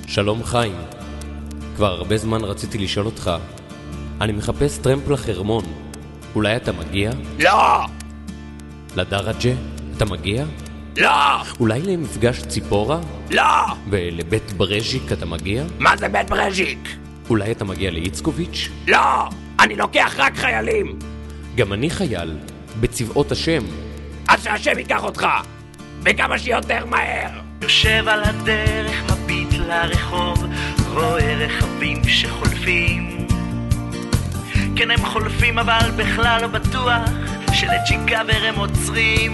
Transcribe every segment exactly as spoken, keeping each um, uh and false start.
שלום חיים, כבר הרבה זמן רציתי לשאול אותך. אני מחפש טרמפ לחרמון, אולי אתה מגיע? לא! לדרג'ה? אתה מגיע? לא! אולי למפגש ציפורה? לא! ולבית ברז'יק אתה מגיע? מה זה בית ברז'יק? אולי אתה מגיע לאיצקוביץ'? לא! אני לוקח רק חיילים! גם אני חייל, בצבאות השם. אז שהשם ייקח אותך! וכמה שיותר מהר! יושב על הדרך, מביט לרחוב, רואה רכבים שחולפים. כן, הם חולפים, אבל בכלל לא בטוח שלצ'יקאבר הם עוצרים.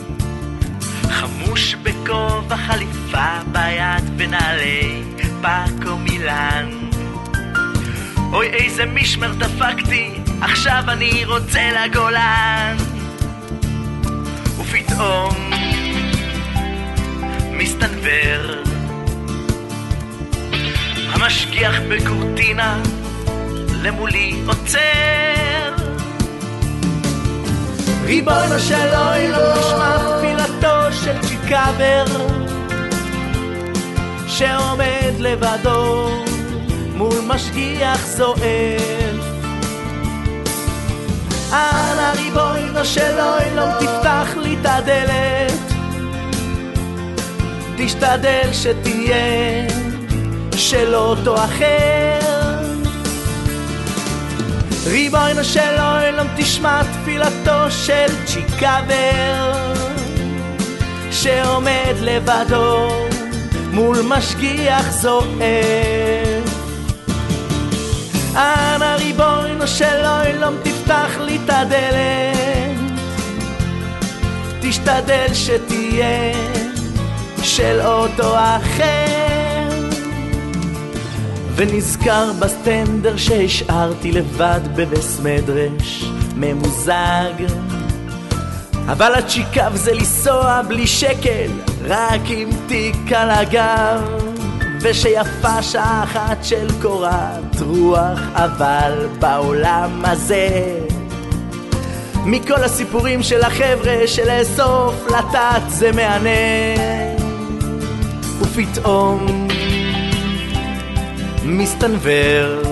חמוש בכובע, חליפה ביד ונעלי פאקו מילן. אוי, איזה משמר דפקתי, עכשיו אני רוצה לגולן. ופתאום מסתנבר המשגיח בקורטינה למולי עוצר. ריבונו של עולם, נשמע תפילתו של צ'יקאבר שעומד לבדו מול משגיח זועף. אנא ריבונו של עולם, תפתח לי את הדלת, תשתדל שתהיה של אותו אחר. ריבונו של עולם, תשמע תפילתו של צ'יקאבר שעומד לבדו מול משגיח זועף. אנא ריבונו של עולם, תפתח לי את הדלת, תשתדל שתהיה של אותו אחר. ונזכר בסטנדר שהשארתי לבד בבס מדרש ממוזג, אבל הצ'יקאב זה לנסוע בלי שקל, רק עם תיק על הגב, ושיפה שעה אחת של קורת רוח. אבל בעולם הזה מכל הסיפורים של החבר'ה שלאסוף לטעת זה מענה. ופתאום מסתנבר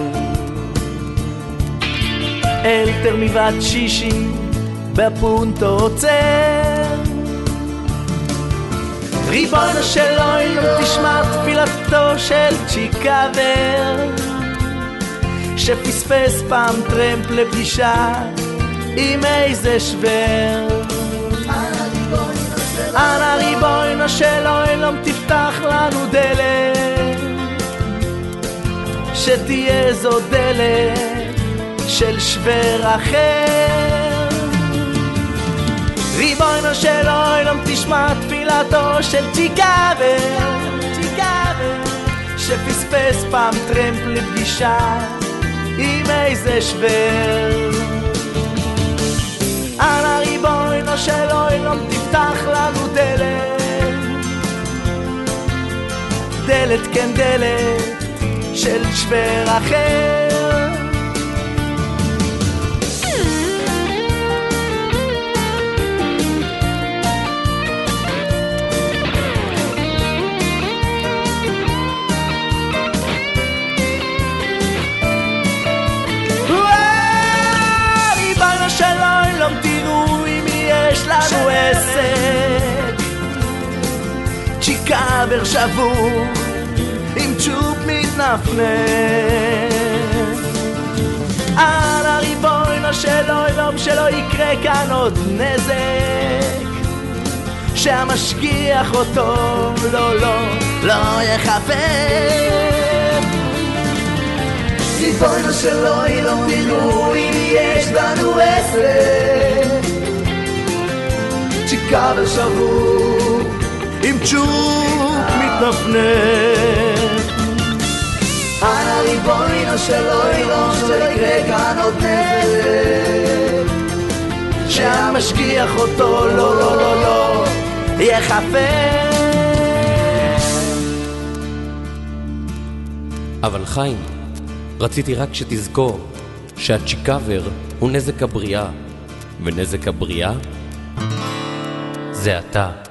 אל תרמיבת שישי בפונטו עוצר. ריבונו של עולם, תשמע תפילתו של צ'יקאבר שפספס פעם טרמפ לפגישה עם איזה שוור. אנא ריבונו של עולם, תפתח לנו דלת, שתהיה זו דלת של שוור אחר. ריבונו של עולם, תשמע תפילתו של צ'יקאבר שפספס פעם טרמפ לפגישה עם איזה שוור. אנא ריבונו של עולם, תפתח לנו דלת, דלת כן דלת של שוור אחר. ריבונו של עולם, תראו אם יש לנו עסק, צ'יקאבר שבור עם צ'ופ מתנפנף. אנא ריבונו של עולם, שלא יקרה כאן עוד נזק, שהמשגיח אותו לא לא לא יחפף. ריבונו של עולם, תראו אם יש לנו עסק, צ'יקאבר שבור עם צ'ופ מתנפנף. אנא ריבונו של עולם, שלא יקרה כאן עוד נזק, שהמשגיח אותו לא לא לא לא יחפף. אבל חיים, רציתי רק שתזכור שהצ'יקאבר הוא נזק הבריאה, ונזק הבריאה זה אתה.